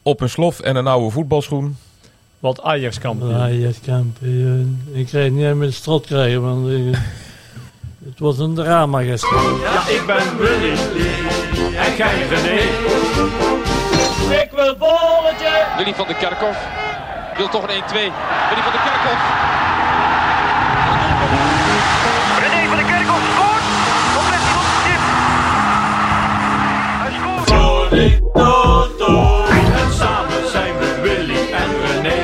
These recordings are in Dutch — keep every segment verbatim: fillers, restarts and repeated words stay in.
op een slof en een oude voetbalschoen. Wat Ajax kampioen. Ajax kampioen. Ik kreeg niet meer de strot krijgen, want ik, het was een drama gisteren. Ja, ik ben Willy en gij René. Ik wil bolletje. Willy van der Kerkhof wil toch een één twee. Willy van der Kerkhof. René van der Kerkhof scoort. Op het stip. Hij scoort. Tony Toto. En samen zijn we Willy en René.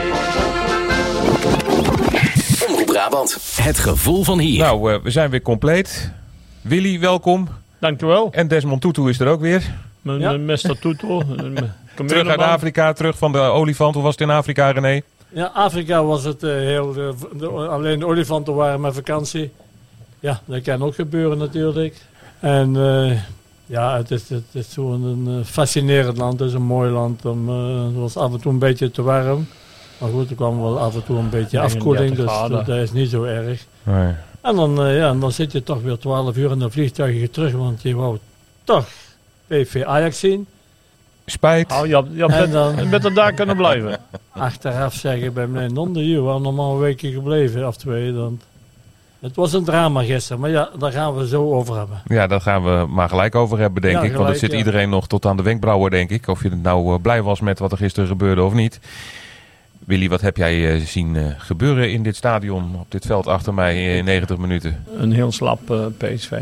Omroep Brabant. Het gevoel van hier. Nou, uh, we zijn weer compleet. Willy, welkom. Dankjewel. En Desmond Tutu is er ook weer. Mijn Ja. mister Tutu. Terug uit Afrika, terug van de olifant. Hoe was het in Afrika, René? Ja, Afrika was het uh, heel... Uh, de, alleen de olifanten waren met vakantie. Ja, dat kan ook gebeuren natuurlijk. En uh, ja, het is, het is zo'n een uh, fascinerend land. Het is een mooi land. Om, uh, het was af en toe een beetje te warm. Maar goed, er kwam wel af en toe een beetje afkoeling. Dus uh, dat is niet zo erg. Nee. En dan, uh, ja, en dan zit je toch weer twaalf uur in de vliegtuig terug. Want je wou toch P S V Ajax zien. Spijt. Oh, je, je bent, dan, bent er daar kunnen blijven. Achteraf zeggen bij meneer Nonde, je waren nog maar een weekje gebleven of twee. Dan. Het was een drama gisteren, maar ja, daar gaan we zo over hebben. Ja, daar gaan we maar gelijk over hebben, denk Ja, ik. Want gelijk, er zit ja. iedereen nog tot aan de wenkbrauwen, denk ik. Of je het nou uh, blij was met wat er gisteren gebeurde of niet. Willy, wat heb jij uh, zien uh, gebeuren in dit stadion, op dit veld achter mij in negentig minuten? Een heel slap uh, P S V.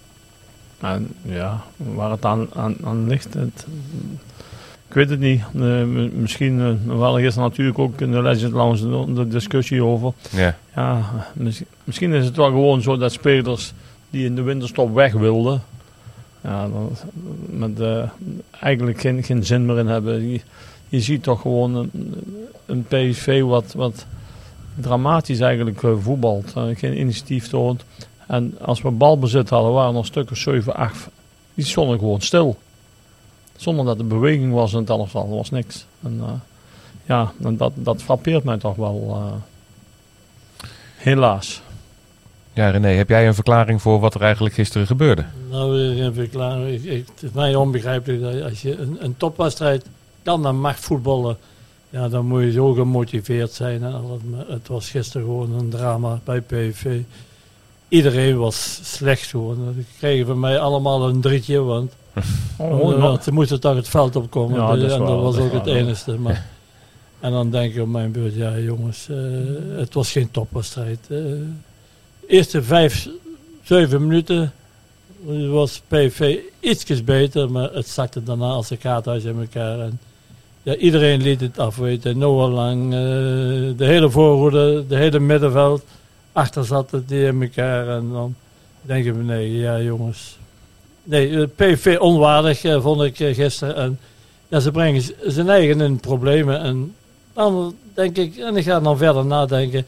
En ja, waar het aan, aan, aan ligt, het, ik weet het niet. Uh, misschien, uh, wel is er natuurlijk ook in de Legend Lounge de discussie over. Ja. Ja, mis, misschien is het wel gewoon zo dat spelers die in de winterstop weg wilden, ja, dan, met uh, eigenlijk geen, geen zin meer in hebben. Je, je ziet toch gewoon een, een P S V wat, wat dramatisch eigenlijk uh, voetbalt. Uh, geen initiatief toont. En als we balbezit hadden, waren er nog stukken zeven, acht. Die stonden gewoon stil. Zonder dat er beweging was in het elftal. Er was niks. En, uh, ja, en dat, dat frappeert mij toch wel. Uh, helaas. Ja, René, heb jij een verklaring voor wat er eigenlijk gisteren gebeurde? Nou, een verklaring. Ik, het is mij onbegrijpelijk dat als je een, een topwedstrijd kan en mag voetballen, ja, dan moet je zo gemotiveerd zijn. En al het, het was gisteren gewoon een drama bij P S V. Iedereen was slecht gewoon. Ze kregen van mij allemaal een drietje, want, Oh, uh, want ze moesten toch het veld opkomen. Ja, dat is en waar, dat was dat is ook het waar, enigste. Maar, en dan denk ik op mijn beurt, ja jongens, uh, het was geen topwedstrijd. Uh, eerste vijf, zeven minuten was P S V ietsjes beter, maar het zakte daarna als een kaarthuis in elkaar. En, ja, iedereen liet het afweten. Noah Lang, uh, de hele voorhoede, de hele middenveld. Achter zat het die in elkaar en dan denken we nee, ja jongens. Nee, P S V onwaardig uh, vond ik uh, gisteren. En ja, ze brengen z- zijn eigen in problemen. En dan denk ik, en ik ga dan verder nadenken.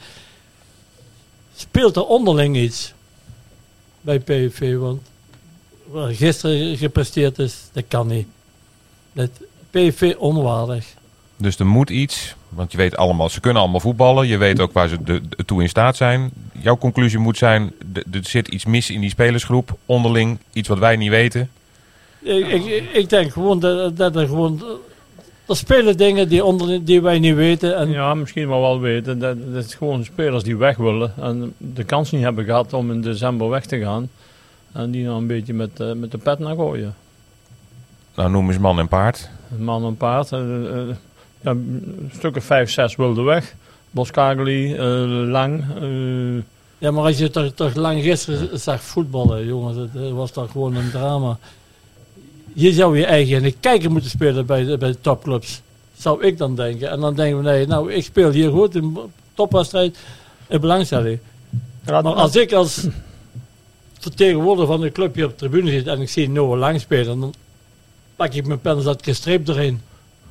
Speelt er onderling iets bij P S V? Want wat gisteren gepresteerd is, dat kan niet. Dat P S V onwaardig. Dus er moet iets, want je weet allemaal, ze kunnen allemaal voetballen. Je weet ook waar ze de, de, toe in staat zijn. Jouw conclusie moet zijn, de, er zit iets mis in die spelersgroep. Onderling, iets wat wij niet weten. Ik, ik, ik denk gewoon dat, dat er gewoon... Er spelen dingen die, onderling, die wij niet weten. En Ja, misschien wel wel weten. Dat, dat is gewoon spelers die weg willen. En de kans niet hebben gehad om in december weg te gaan. En die nou een beetje met, uh, met de pet naar gooien. Nou, noem eens man en paard. Man en paard. Uh, uh, ja, stukken vijf, zes wilden weg. Boskagli, uh, Lang. Uh, ja, maar als je toch, toch lang gisteren zag voetballen, jongens, het uh, was toch gewoon een drama. Je zou je eigen in de kijker moeten spelen bij de, bij de topclubs. Zou ik dan denken. En dan denken we, nee, nou, ik speel hier goed een topwedstrijd in belangstelling. Maar als ik als vertegenwoordiger van een clubje op de tribune zit en ik zie Noah Lang spelen, dan pak ik mijn pen en zet ik een streep erin.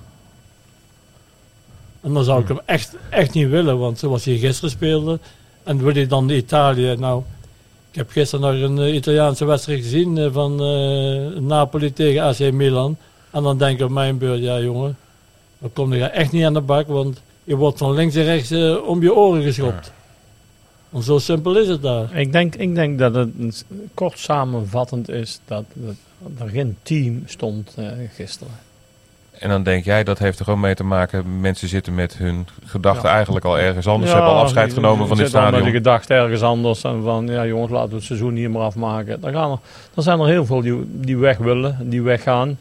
En dan zou ik hem echt, echt niet willen, want zoals hij gisteren speelde, en wil hij dan de Italië, nou, ik heb gisteren nog een uh, Italiaanse wedstrijd gezien uh, van uh, Napoli tegen A C Milan. En dan denk ik op mijn beurt, ja jongen, dan kom je echt niet aan de bak, want je wordt van links en rechts uh, om je oren geschopt. Ja. Want zo simpel is het daar. Ik denk, ik denk dat het kort samenvattend is dat, dat er geen team stond uh, gisteren. En dan denk jij, dat heeft er gewoon mee te maken. Mensen zitten met hun gedachten Ja. eigenlijk al ergens anders. Ja, Ze hebben al afscheid die- genomen die van dit zitten al stadion. met de gedachte ergens anders. En van, ja jongens, laten we het seizoen hier maar afmaken. Dan, gaan er, dan zijn er heel veel die, die weg willen, die weggaan.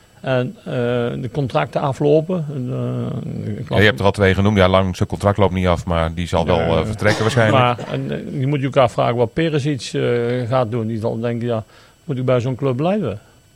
En uh, de contracten aflopen. Uh, Ja, je hebt er al twee genoemd. Ja, lang zijn contract loopt niet af, maar die zal wel Ja. uh, vertrekken waarschijnlijk. Maar en, uh, je moet je ook afvragen wat Perisic uh, gaat doen. Die zal denken, ja, moet ik bij zo'n club blijven?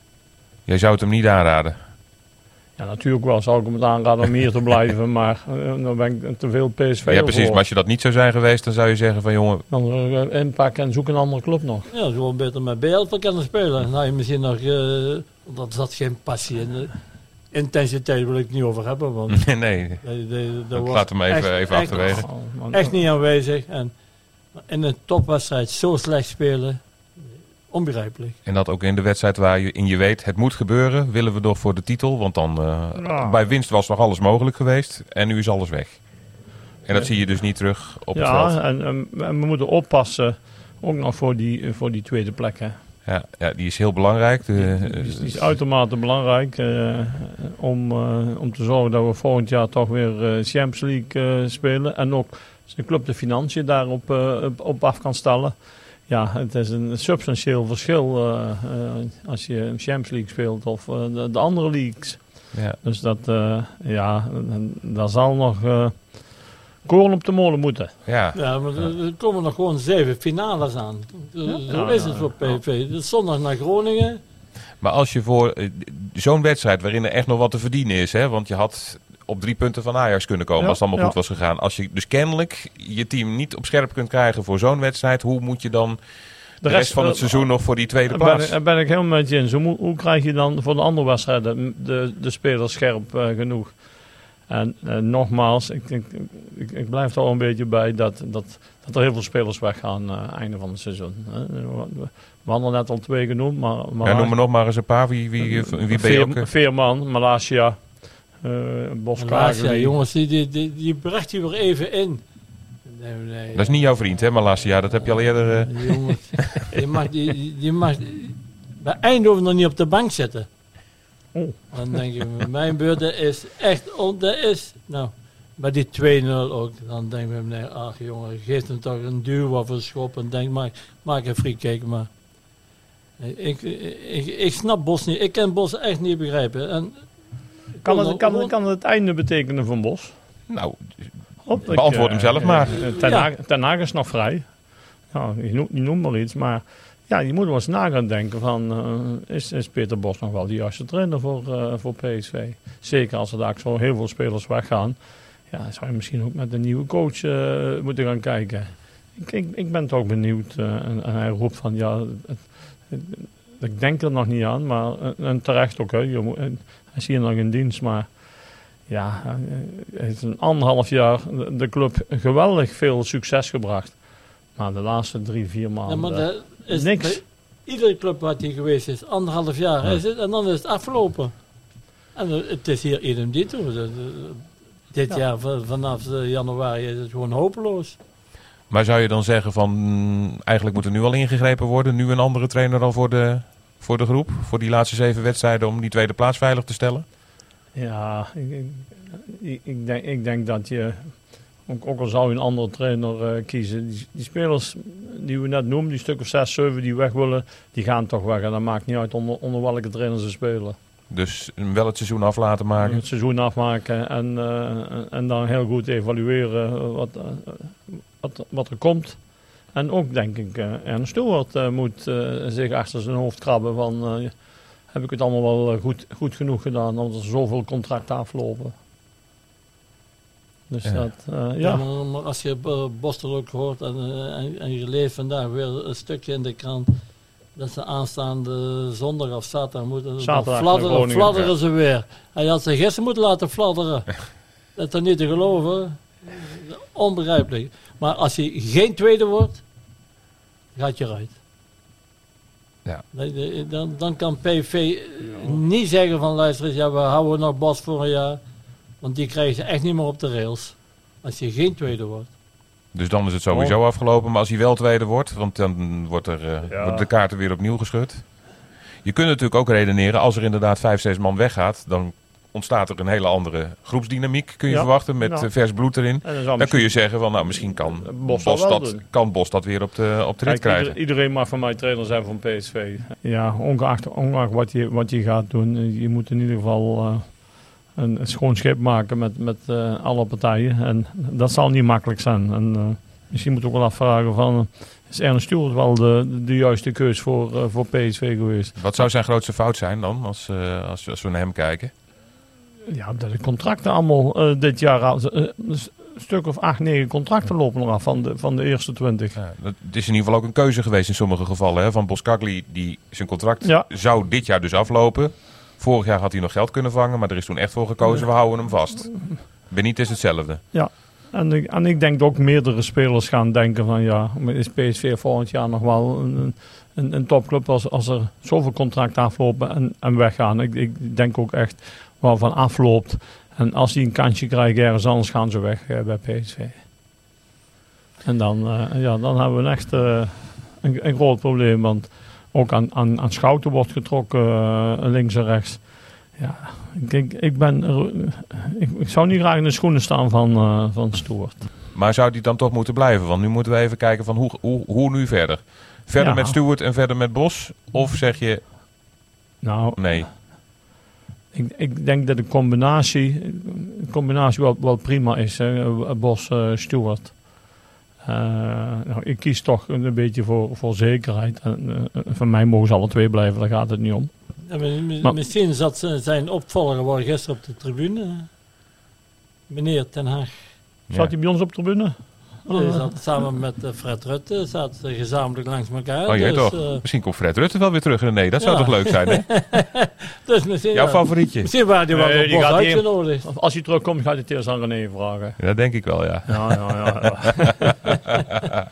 Jij zou het hem niet aanraden. Ja, natuurlijk wel zou ik hem het aanraden om hier te blijven. Maar uh, dan ben ik te veel P S V Ja, precies. voor. Maar als je dat niet zou zijn geweest, dan zou je zeggen van jongen... Dan uh, inpakken en zoek een andere club nog. Ja, gewoon beter met B L kunnen spelen. Dan had je misschien nog... Uh, dat zat geen passie in. De intensiteit wil ik het niet over hebben. Want nee, nee. de, de, de Ik was laat hem even, echt, even echt, achterwege. Oh, man. echt niet aanwezig. En in een topwedstrijd zo slecht spelen... Onbegrijpelijk. En dat ook in de wedstrijd waar je in je weet, het moet gebeuren. Willen we toch voor de titel? Want dan uh, Ja. bij winst was nog alles mogelijk geweest. En nu is alles weg. En dat zie je dus niet terug op het Ja, veld. en, en, en we moeten oppassen. Ook nog voor die, voor die tweede plek. Hè. Ja, ja, die is heel belangrijk. De, Die is, die is uitermate belangrijk uh, om, uh, om te zorgen dat we volgend jaar toch weer uh, Champions League uh, spelen. En ook de club de financiën daarop uh, op, op af kan stellen. Ja, het is een substantieel verschil uh, uh, als je Champions League speelt of uh, de, de andere leagues. ja. Dus dat, uh, ja, daar zal nog uh, koren op de molen moeten. Ja. Ja, maar er, er komen nog gewoon zeven finales aan. Zo Ja, is ja, het voor ja. P S V. Dus zondag naar Groningen. Maar als je voor uh, zo'n wedstrijd waarin er echt nog wat te verdienen is, hè, want je had op drie punten van Ajax kunnen komen Ja, als het allemaal ja. goed was gegaan. Als je dus kennelijk je team niet op scherp kunt krijgen voor zo'n wedstrijd, hoe moet je dan de, rest van het uh, seizoen nog voor die tweede Daar plaats? ben, ik- daar ben ik helemaal met je eens. Hoe, hoe krijg je dan voor de andere wedstrijden de, de spelers scherp uh, genoeg? En uh, nogmaals, ik, ik, ik, ik blijf er al een beetje bij dat, dat, dat er heel veel spelers weggaan uh, einde van het seizoen. Uh, we, we hadden er net al twee genoemd, maar, maar Ja, noem maar nog maar eens een paar. Wie, wie, wie ben je Veer, ook? uh, Veerman, Malasia, uh, Ja, Boskageli. jongens, die, die, die, die bracht hij weer even in. Nee, nee, Dat is niet jouw vriend, hè, Malasia? Dat heb je al eerder... Uh... Die jongens, die mag, die, die, die mag bij Eindhoven nog niet op de bank zitten. Oh. Dan denk ik, mijn beurt dat is echt, on, dat is, nou, bij die twee nul ook, dan denk ik, nee, ach jongen, geef hem toch een duw of een schop en denk, maak, maak een free kick, maar ik, ik, ik snap Bos niet, ik kan Bos echt niet begrijpen. En, Kan het, kan, het, kan het het einde betekenen van Bos? Nou, Op, beantwoord hem zelf maar. Ten, Ja. Hag, Ten Hag is nog vrij. Ja, je, noemt, je noemt maar iets, maar ja, je moet wel eens na gaan denken van, uh, is, is Peter Bos nog wel de juiste trainer voor, uh, voor P S V? Zeker als er daar zo heel veel spelers weggaan. Ja, zou je misschien ook met een nieuwe coach uh, moeten gaan kijken. Ik, ik, ik ben toch benieuwd uh, en, en hij roept van, ja, het, het, het, ik denk er nog niet aan, maar en terecht ook, hè. Je moet, hij is hier nog in dienst, maar ja, hij heeft een anderhalf jaar de club geweldig veel succes gebracht. Maar de laatste drie, vier ja, maanden... maar dat is niks. bij iedere club waar hij geweest is, anderhalf jaar Ja. is het, en dan is het afgelopen. En uh, het is hier idem dito. Uh, uh, dit Ja. jaar v- vanaf uh, januari is het gewoon hopeloos. Maar zou je dan zeggen van, mm, eigenlijk moet er nu al ingegrepen worden, nu een andere trainer dan voor de, voor de groep, voor die laatste zeven wedstrijden om die tweede plaats veilig te stellen? Ja, ik, ik, ik, denk, ik denk dat je, ook, ook al zou je een andere trainer uh, kiezen, die, die spelers die we net noemen, die stuk of zes, zeven die weg willen, die gaan toch weg. En dat maakt niet uit onder, onder welke trainer ze spelen. Dus wel het seizoen af laten maken. Het seizoen afmaken en, uh, en dan heel goed evalueren wat, uh, wat, wat er komt. En ook denk ik, uh, Ernst Stewart uh, moet uh, zich achter zijn hoofd krabben van, uh, heb ik het allemaal wel uh, goed, goed genoeg gedaan, omdat er zoveel contracten aflopen. Dus Ja. dat, uh, Ja. ja. Maar, maar als je uh, Bostel ook hoort en, uh, en, en je leest vandaag weer een stukje in de krant dat ze aanstaande zondag of zaterdag moeten, Zaterdag dan naar fladderen, Groningen, fladderen ja. ze weer. Hij had ze gisteren moeten laten fladderen. Dat is niet te geloven. Onbegrijpelijk. Maar als je geen tweede wordt, gaat je eruit. Ja. Nee, Dan, dan kan P S V niet zeggen van luister eens, ja, we houden nog Bos voor een jaar. Want die krijgen ze echt niet meer op de rails. Als je geen tweede wordt. Dus dan is het sowieso afgelopen. Maar als hij wel tweede wordt, want dan wordt er, uh, Ja. worden de kaarten weer opnieuw geschud. Je kunt natuurlijk ook redeneren, als er inderdaad vijf, zes man weggaat, dan ontstaat er een hele andere groepsdynamiek, kun je Ja, verwachten, met nou. vers bloed erin. En dan, zou Dan kun je zeggen van, nou, misschien kan Bos Bos, dat wel dat, doen. kan Bos dat weer op de, op de rit Kijk, krijgen. ieder- iedereen mag van mij trainer zijn van P S V. Ja, ongeacht, ongeacht wat, je, wat je gaat doen, je moet in ieder geval uh, een, een schoon schip maken met, met uh, alle partijen. En dat zal niet makkelijk zijn. En, uh, misschien moet ik ook wel afvragen van, uh, is Ernest Stuart wel de, de juiste keus voor, uh, voor P S V geweest? Wat zou zijn grootste fout zijn dan, als, uh, als, als we naar hem kijken? Ja, dat de contracten allemaal uh, dit jaar al. Uh, een stuk of acht, negen contracten lopen nog af van de, van de eerste twintig. Ja, dat is in ieder geval ook een keuze geweest in sommige gevallen. Hè? Van Boskagli, die zijn contract Ja. zou dit jaar dus aflopen. Vorig jaar had hij nog geld kunnen vangen, maar er is toen echt voor gekozen, we houden hem vast. Benitez hetzelfde. Ja, en ik, en ik denk dat ook meerdere spelers gaan denken van ja, is P S V volgend jaar nog wel een, een, een topclub als, als er zoveel contracten aflopen en, en weggaan. Ik, ik denk ook echt waarvan afloopt. En als die een kansje krijgen ergens anders, gaan ze weg eh, bij P S V. En dan, uh, ja, dan hebben we echt uh, een, een groot probleem. Want ook aan, aan, aan schouten wordt getrokken, uh, links en rechts. Ja, ik, ik, ik ben er, ik, ik zou niet graag in de schoenen staan van, uh, van Stuart. Maar zou die dan toch moeten blijven? Want nu moeten we even kijken van hoe, hoe, hoe nu verder. Verder Ja. met Stuart en verder met Bos? Of zeg je Nou, nee? ik, ik denk dat de combinatie, de combinatie wel, wel prima is. Hè? Bos, uh, Stuart. Uh, nou, ik kies toch een beetje voor, voor zekerheid. En, uh, van mij mogen ze alle twee blijven, daar gaat het niet om. Ja, maar mi- Maar- misschien zat z- zijn opvolger wel gisteren op de tribune. Meneer Ten Hag. Zat hij bij ons op de tribune? Hij zat samen met eh, Fred Rutte, zaten ze gezamenlijk langs elkaar. Oh jee, dus, toch? eh, Misschien komt Fred Rutte wel weer terug. Nee, dat zou Ja. toch leuk zijn, hè? dus misschien, Jouw ja, favorietje? misschien waren die wel Nee, op die Bos gaat niet- uitgenodigd. Als hij terugkomt, gaat hij het eerst aan René vragen. Ja, dat denk ik wel, ja. Ja, ja, ja. ja.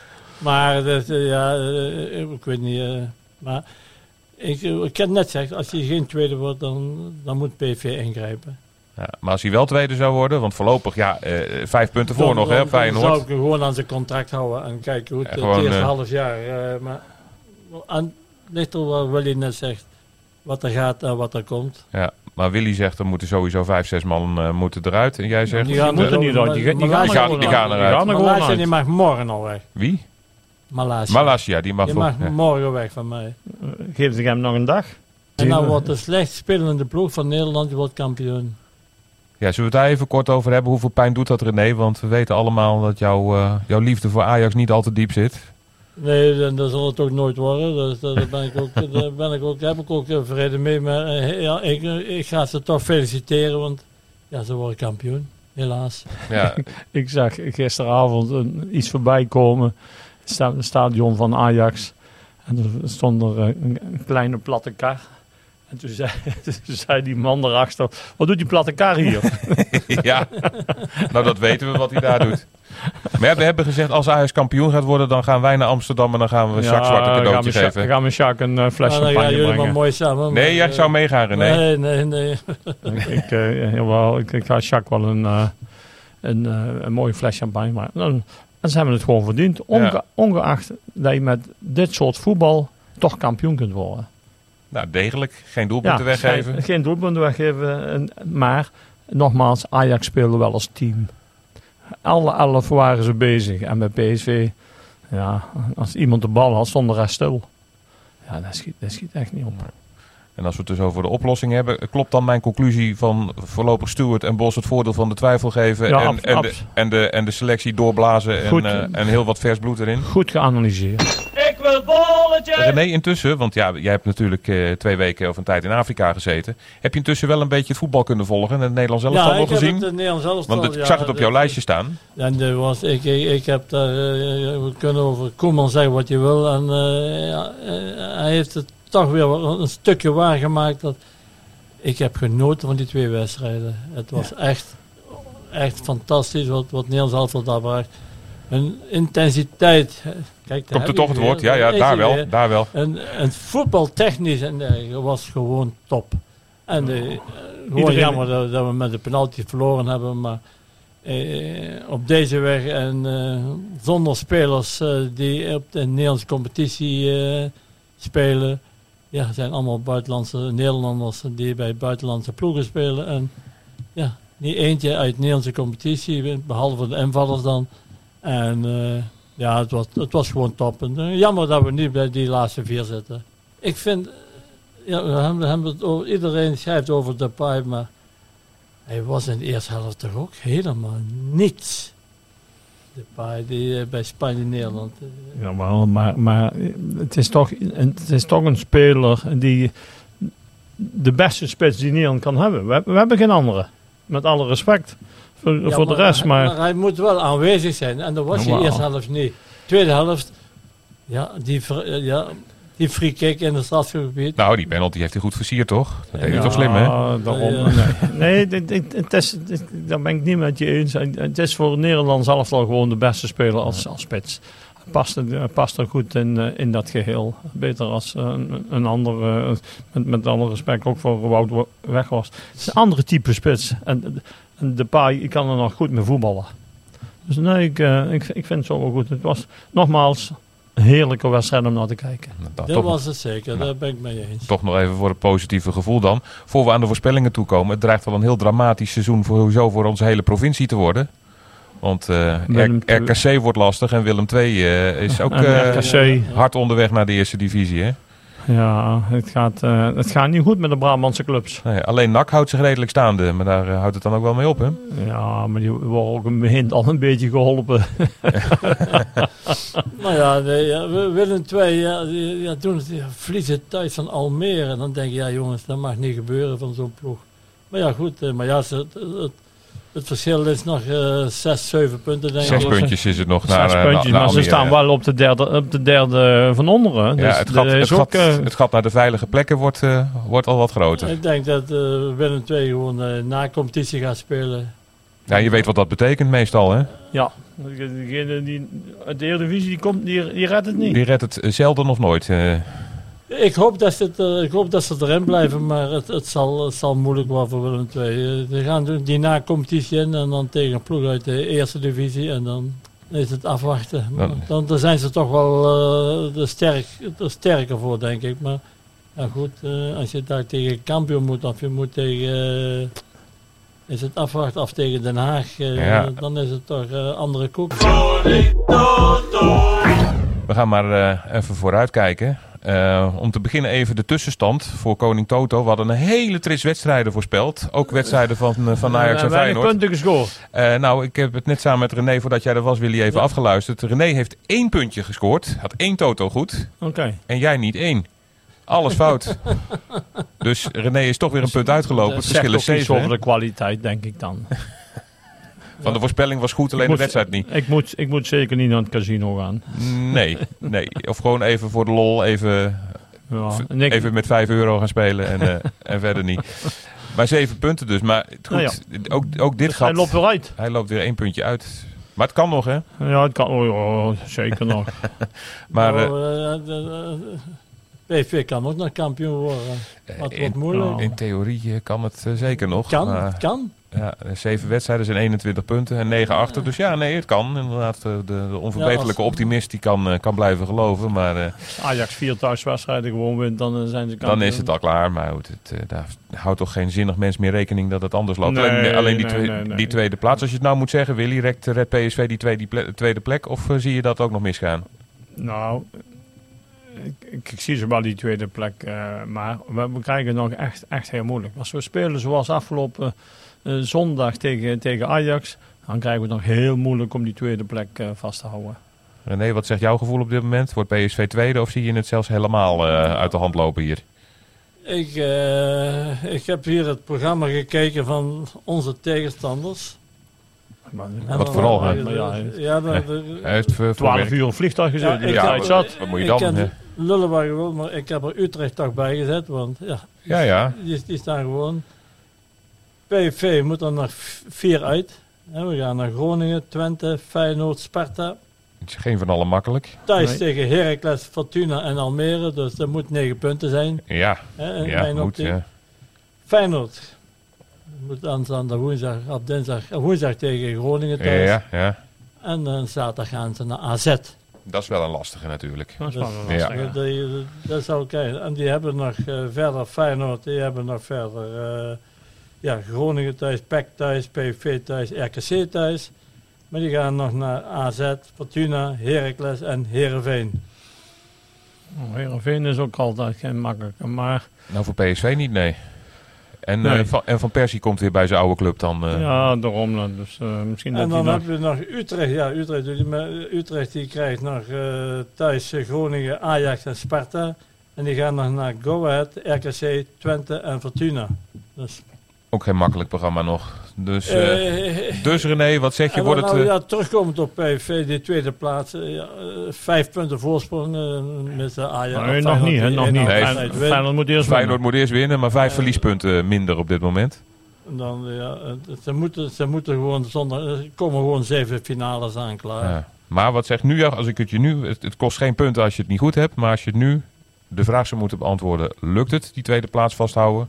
Maar dat, eh, ja, eh, ik weet niet. eh, maar ik, eh, ik heb net gezegd, als hij geen tweede wordt, dan, dan moet P S V ingrijpen. Ja, maar als hij wel tweede zou worden, want voorlopig, ja, eh, vijf punten voor Dan- nog, hè, dan- op dan zou Feyenoord. ik hem gewoon aan zijn contract houden en kijken hoe het, En het gewoon, eerste eh, half jaar. eh, maar aan ligt er wat Willy net zegt, wat er gaat en wat er komt. Ja, maar Willy zegt, er moeten sowieso vijf, zes man uh, moeten eruit. En jij zegt, Die gaan Die moeten er niet gewoon- uit. Die, die, maar- gaan, die er gaan- gewoon die uit. gaan eruit. Die gaan er gewoon Malaysia die uit. mag morgen al weg. wie? Malaysia. Malasia, die mag Die voor. mag ja. morgen weg van mij. Geef ze hem nog een dag. En dan wordt de slecht spelende ploeg van Nederland die wordt kampioen. Ja, zullen we het daar even kort over hebben? Hoeveel pijn doet dat, René? Want we weten allemaal dat jouw, uh, jouw liefde voor Ajax niet al te diep zit. Nee, en dat zal het ook nooit worden. Dus uh, daar ben ik ook, daar ben ik ook, daar heb ik ook uh, vrede mee. Maar uh, ja, ik, uh, ik ga ze toch feliciteren, want ja, ze worden kampioen. Helaas. Ja, Ik zag gisteravond een, iets voorbij komen. Het sta- het stadion van Ajax. En er stond er een, een kleine platte kar. En toen zei, toen zei die man erachter, wat doet die platte kar hier? ja. Nou, dat weten we wat hij daar doet. Maar ja, we hebben gezegd, als Ajax kampioen gaat worden, dan gaan wij naar Amsterdam en dan gaan we Jacques Zwart een dan gaan cadeautje we Sja- geven. Dan gaan we Jacques een uh, fles Maar dan gaan champagne jullie maar brengen. mooi samen. Nee, maar, jij uh, zou meegaan, René. Nee, nee, nee. ik, ik, uh, jawel, ik, ik ga Jacques wel een, uh, een, uh, een mooie fles champagne maken. Dan, dan zijn we het gewoon verdiend. Onge- Ja. Ongeacht dat je met dit soort voetbal toch kampioen kunt worden. Nou, degelijk. Geen doelpunten weggeven. Geen, geen doelpunten weggeven. En, maar, nogmaals, Ajax speelde wel als team. Alle elf waren ze bezig. En bij P S V, ja, als iemand de bal had, stond de rest stil. Ja, dat schiet, dat schiet echt niet op. En als we het dus over de oplossing hebben, klopt dan mijn conclusie van voorlopig Stuart en Bos het voordeel van de twijfel geven Ja, en, ab- en, de, abs- en, de, en de selectie doorblazen en, Goed. uh, en heel wat vers bloed erin? Goed geanalyseerd. Ik wil bolletje! René, intussen, want ja, jij hebt natuurlijk uh, twee weken of een tijd in Afrika gezeten. Heb je intussen wel een beetje het voetbal kunnen volgen en het Nederlands elftal Ja, wel ik heb gezien? het uh, Nederlands elftal. Want het, ik ja, zag het op jouw dat- lijstje staan. En er was, ik, ik, ik heb daar, uh, we kunnen over Koeman zeggen wat je wil. En uh, ja, uh, hij heeft het toch weer een stukje waargemaakt. Dat ik heb genoten van die twee wedstrijden. Het was ja. echt, echt fantastisch wat, wat Nederlands elftal daar bracht. Een intensiteit. Kijk, Komt er toch het woord? Ja, ja, daar wel, daar wel. En, en voetbaltechnisch en dergelijke was gewoon top. En uh, gewoon Iedereen... jammer dat, dat we met de penalty verloren hebben, maar uh, op deze weg en uh, zonder spelers uh, die op de Nederlandse competitie uh, spelen, ja, zijn allemaal buitenlandse Nederlanders die bij buitenlandse ploegen spelen. En ja, niet eentje uit de Nederlandse competitie, behalve de invallers dan. En uh, ja, het was, het was gewoon top. En, uh, jammer dat we niet bij die laatste vier zitten. Ik vind, ja, we hebben, we hebben het over, iedereen schrijft over Depay, maar hij was in de eerste helft toch ook helemaal niets. Depay die uh, bij Spanje-Nederland. Uh, Ja, maar, maar, maar het, is toch, het is toch een speler die de beste spits die Nederland kan hebben. We, we hebben geen andere. Met alle respect voor, ja, voor maar, de rest. Maar, maar hij moet wel aanwezig zijn. En dat was Ja, hij maar- eerste helft niet. Tweede helft, ja, die, ver- ja, die free kick in het strafgebied. Nou, die penalty heeft hij goed versierd, toch? Dat deed hij Ja. toch slim, hè? Ja, daarom, Ja. nee, nee dit, dit, het is, dit, daar ben ik niet met je eens. Het is voor Nederland zelf wel gewoon de beste speler als, als spits. Hij past, er- past er goed in, eh, in dat geheel. Beter als eh, een, een ander, eh, met, met alle respect ook voor Wout Weghorst. Het is een andere type spits. En, en Depay, ik kan er nog goed mee voetballen. Dus nee, ik, eh, ik, ik vind het zo wel goed. Het was nogmaals een heerlijke wedstrijd om naar te kijken. Nou, dan Dat toch, was het zeker, Nou. daar ben ik mee eens. toch nog even voor het positieve gevoel dan. Voor we aan de voorspellingen toekomen. Het dreigt wel een heel dramatisch seizoen voor, sowieso voor onze hele provincie te worden. Want eh, Willem R- R K C wordt lastig en Willem twee eh, is ook En eh, R K C, hard onderweg naar de eerste divisie, hè? ja, het gaat, eh, het gaat niet goed met de Brabantse clubs. Nee, alleen N A C houdt zich redelijk staande, maar daar eh, houdt het dan ook wel mee op, hè? Ja, maar die worden ook een begin al een beetje geholpen. Nou ja, nee, ja, we- Willem twee, ja, die, ja, doen het, ja, verliezen thuis van Almere. En dan denk je, ja jongens, dat mag niet gebeuren van zo'n ploeg. Maar ja, goed, eh, maar ja, het, het, het, het verschil is nog eh, zes, zeven punten denk Zes ik. puntjes is het nog naar, Zes eh, puntjes, naar, naar maar ze Almere. staan wel op de derde, op de derde van onderen. Dus Ja, het gat, er het, is gat, ook, eh, het gat naar de veilige plekken wordt, eh, wordt al wat groter. Ik denk dat eh, Willem twee gewoon eh, na competitie gaat spelen. Ja, je weet wat dat betekent meestal, hè? ja, degene die uit de Eredivisie die komt, die, die redt het niet. Die redt het eh, zelden of nooit. eh. Ik hoop dat ze, het, eh, ik hoop dat ze erin blijven, maar het, het, zal, het zal moeilijk worden voor Willem twee. Eh, Ze gaan doen die na competitie in en dan tegen een ploeg uit de eerste divisie en dan is het afwachten. Maar Dan- Dan, dan zijn ze toch wel eh, er, sterk, er sterker voor, denk ik. Maar ja, goed, eh, als je daar tegen kampioen moet of je moet tegen... eh, is het afwachten of tegen Den Haag, eh, Ja. dan is het toch eh, andere koek. We gaan maar eh, even vooruitkijken. Eh, om te beginnen even de tussenstand voor Koning Toto. We hadden een hele tris wedstrijden voorspeld. Ook wedstrijden van, eh, van Ajax en weinig Feyenoord. punten gescoord. Eh, nou, ik heb het net samen met René, voordat jij er was, Willy, even afgeluisterd. René heeft één puntje gescoord. Had één Toto goed. Oké. En jij niet één. Alles fout. Dus René is toch weer een punt uitgelopen. Het Dat verschil zegt is ook iets zeven. over hè? de kwaliteit, denk ik dan. Van de voorspelling was goed, alleen Ik de moet- wedstrijd niet. Ik moet, ik moet zeker niet naar het casino gaan. Nee, nee. Of gewoon even voor de lol, even, Ja, en ik- even met vijf euro gaan spelen en, eh, en verder niet. Maar zeven punten dus. Maar goed, Nou ook, ook dit dus hij gaat... loopt weer uit. Hij loopt weer één puntje uit. Maar het kan nog, hè? Ja, het kan. Oh, oh, zeker nog. Maar eh, Nou, eh, de- de- P V kan ook nog kampioen worden. Maar het in, wordt moeilijk. in theorie eh, kan het eh, zeker nog. Kan, Maar, het kan. ja, zeven wedstrijden zijn eenentwintig punten en negen achter. Dus ja, nee, het kan. Inderdaad, de, de, de onverbeterlijke Ja, als- optimist die kan, eh, kan blijven geloven. Maar eh, Ajax vier thuiswedstrijden gewoon wint, dan eh, zijn ze kampioen. dan is het al klaar. Maar goed, het, eh, daar houdt toch geen zinnig mens meer rekening dat het anders loopt. Nee, alleen alleen die, nee, twee- nee, nee. die tweede plaats. Als je het nou moet zeggen, Willy, rekt, redt P S V die tweede, ple- tweede plek? Of eh, zie je dat ook nog misgaan? Nou, ik, ik, ik zie ze wel die tweede plek. eh, maar we, we krijgen het nog echt, echt heel moeilijk. Als we spelen zoals afgelopen eh, zondag tegen, tegen Ajax, dan krijgen we het nog heel moeilijk om die tweede plek eh, vast te houden. René, wat zegt jouw gevoel op dit moment? Wordt P S V tweede of zie je het zelfs helemaal eh, uit de hand lopen hier? Ik, eh, ik heb hier het programma gekeken van onze tegenstanders. Maar, En Wat dan- vooral, hè? Maar ja, ja, dan- Hij heeft voor- voor twaalf werk- uur op vliegtuig gezeten. Ja, Ja, ik ja, heb- zat. Wat moet je ik dan? kan hè? lullen waar je wil, maar ik heb er Utrecht toch bij gezet. Want ja, Ja, ja. Die, die staan gewoon. P S V moet er nog v- vier uit. Hè, we gaan naar Groningen, Twente, Feyenoord, Sparta. Het is geen van allen makkelijk. Thuis Nee. tegen Heracles, Fortuna en Almere. Dus dat moet negen punten zijn. Ja, Hè, in ja mijn moet. optiek. Ja. Feyenoord moet aanstaande woensdag, op dinsdag, eh, woensdag tegen Groningen Ja, thuis. ja, ja. En dan zaterdag gaan ze naar A Z. Dat is wel een lastige natuurlijk. Dat is wel Dus- een Ja. lastige. Dat, je- dat zou krijgen. En die hebben nog uh, verder Feyenoord, die hebben nog verder uh, ja, Groningen thuis, P E C thuis, P S V thuis, R K C thuis. Maar die gaan nog naar A Z, Fortuna, Heracles en Heerenveen. Oh, Heerenveen is ook altijd geen makkelijke, maar Nou, voor P S V niet, nee. En, Nee. eh, van, en Van Persie komt weer bij zijn oude club dan. Uh, ja, daarom. nou, Dus uh, misschien En dat hij dan nog... hebben we nog Utrecht. Ja, Utrecht, doet die met- Utrecht die krijgt nog uh, thuis uh, Groningen, Ajax en Sparta. En die gaan nog naar Go Ahead, R K C, Twente en Fortuna. Dus, Ook geen makkelijk programma nog. Dus, uh, uh, dus René, wat zeg je? en Wordt dan het, nou, uh, ja, terugkomend op P S V, die tweede plaats. uh, ja, uh, vijf punten voorsprong uh, met de Ajax. Nee, nog niet, hè, nog niet. Nee, Feyenoord- Feyenoord moet eerst Feyenoord winnen. moet eerst winnen, maar vijf Uh, verliespunten minder op dit moment. En dan, ja, uh, ze, moeten, ze moeten gewoon zonder. Er komen gewoon zeven finales aan klaar. Ja. Maar wat zegt nu, als ik het je nu... Het, het kost geen punten als je het niet goed hebt, maar als je het nu de vraag zou moeten beantwoorden, lukt het, die tweede plaats vasthouden?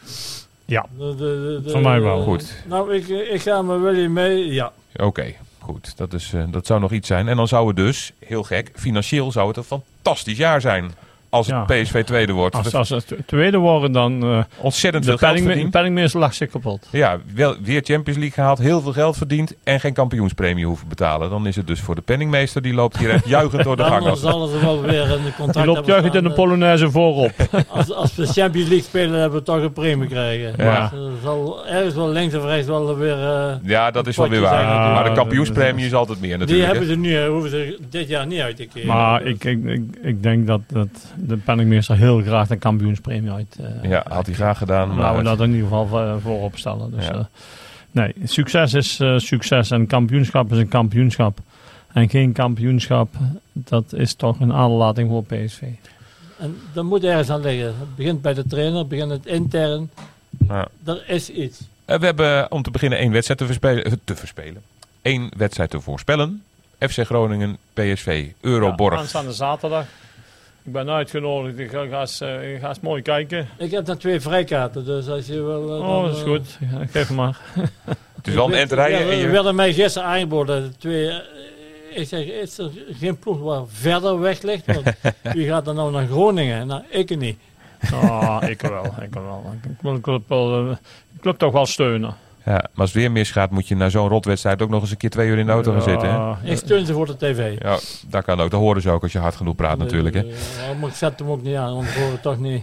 Ja, De, de, de, voor mij wel. uh, Goed. Nou, ik, ik ga met Willy mee, ja. Oké, okay, goed. Dat, is, uh, dat zou nog iets zijn. En dan zou het dus, heel gek, financieel zou het een fantastisch jaar zijn. Als het Ja. P S V tweede wordt. Als, als het tweede worden, dan uh, Ontzettend de veel geld penningme- verdiend. penningmeester lag zich kapot. Ja, wel, weer Champions League gehaald, heel veel geld verdiend en geen kampioenspremie hoeven betalen. Dan is het dus voor de penningmeester, die loopt hier echt juichend door de Dan gang. zullen ze wel weer een contract Die loopt juichend in de staan, Polonaise voorop. uh, als, als we Champions League spelen, hebben we toch een premie krijgen. Ja. Dus er zal ergens wel links of rechts wel weer... uh, Ja, dat is wel weer potje waar. zijn Maar de natuurlijk. kampioenspremie is altijd meer die natuurlijk. hebben hè. ze nu, uh, hoeven ze dit jaar niet uit te keren. Maar Dus- ik, ik, ik, ik denk dat, dat de penningmeester heel graag een kampioenspremie uit... Uh, Ja, had hij graag gedaan. Laten we Maar dat in ieder geval voor- voorop stellen. Dus, Ja. uh, nee, succes is uh, succes en kampioenschap is een kampioenschap. En geen kampioenschap, dat is toch een aderlating voor P S V. En dat moet ergens aan liggen. Het begint bij de trainer, het begint het intern. Ja. Er is iets. Uh, we hebben om te beginnen één wedstrijd te verspelen. uh, te verspelen. Eén wedstrijd te voorspellen. F C Groningen, P S V, Euroborg. Ja, aanstaande zaterdag. Ik ben uitgenodigd, ik ga, ga, eens, uh, ik ga eens mooi kijken. Ik heb dan twee vrijkaarten, dus als je wil... uh, Oh, dan, dat is uh, goed. Ja, geef hem maar. Het is wel een weet- endrijden. ja, en Ze je... werden mij gisteren aangeboden. Twee, uh, ik zeg, is er geen ploeg waar verder weg ligt? Want wie gaat dan nou naar Groningen? Nou, ik niet. Oh, ik wel, ik wel. Ik wil de club, wel, uh, de club toch wel steunen. Ja, maar als het weer misgaat, moet je na zo'n rotwedstrijd ook nog eens een keer twee uur in de auto gaan zitten. Hè? Ja, Ik steun ze voor de tv. Ja, dat kan ook. Dat horen ze ook als je hard genoeg praat natuurlijk. Hè? Uh, uh, maar ik zet hem ook niet aan, want ik hoor het toch niet.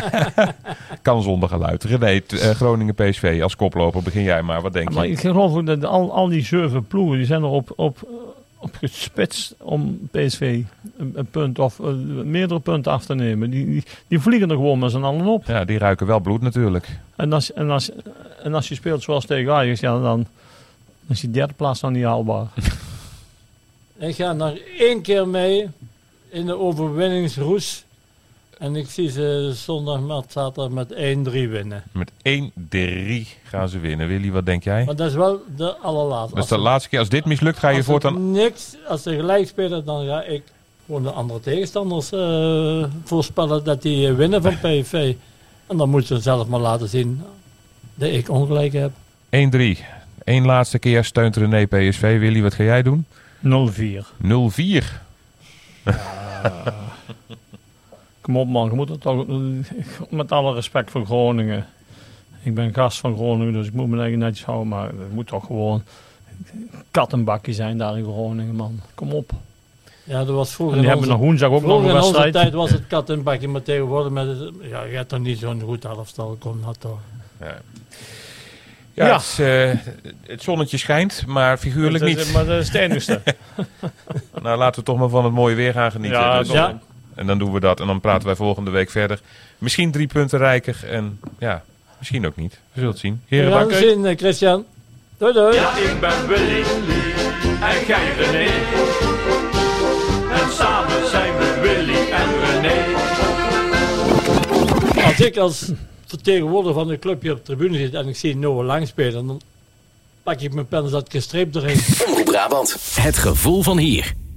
Kan zonder geluid. René, t- uh, Groningen P S V als koploper, begin jij maar. Wat denk maar je? ik geloof ook dat al, al die zeven ploegen die zijn erop op, op gespitst om P S V een, een punt of uh, meerdere punten af te nemen. Die, die, die vliegen er gewoon met z'n allen op. Ja, die ruiken wel bloed natuurlijk. En als, en als, en als je speelt zoals tegen Ajax, ja, dan, dan is die derde plaats dan niet haalbaar. Ik ga nog één keer mee in de overwinningsroes. En ik zie ze zondag met zaterdag met één drie winnen. Met één drie gaan ze winnen. Willy, wat denk jij? Maar dat is wel de allerlaatste. Dat is de laatste keer. Als dit mislukt, ga je als het voortaan... niks, als ze gelijk spelen, dan ga ik gewoon de andere tegenstanders uh, voorspellen dat die uh, winnen van P S V. En dan moeten ze zelf maar laten zien dat ik ongelijk heb. één drie. Eén laatste keer steunt René P S V. Willy, wat ga jij doen? nul vier. nul vier. Kom op man, je moet het toch, met alle respect voor Groningen. Ik ben gast van Groningen, dus ik moet me eigen netjes houden. Maar het moet toch gewoon kat en bakkie zijn daar in Groningen, man. Kom op. Ja, dat was vroeger En die in hebben onze, nog woensdag ook nog vroeger een in onze wedstrijd. tijd was het kat en bakje, maar tegenwoordig met het, ja, je hebt toch niet zo'n goed elftal. Kom nou toch. Ja, ja, Ja. Het, is, uh, het zonnetje schijnt, maar figuurlijk Dat is- niet. Maar dat is het enigste. Nou, laten we toch maar van het mooie weer gaan genieten. Ja, Dus- Ja. En dan doen we dat. En dan praten wij volgende week verder. Misschien drie punten rijker. En ja, misschien ook niet. We zullen het zien. We Heren, gaan dank het u. zien, eh, Christian. Doei doei. Ja, ik ben Willy en jij René. En samen zijn we Willy en René. Als ik als vertegenwoordiger van een clubje op de tribune zit en ik zie Noah Lang spelen, dan pak ik mijn pen en zet ik een streep erin. Omroep Brabant. Het gevoel van hier.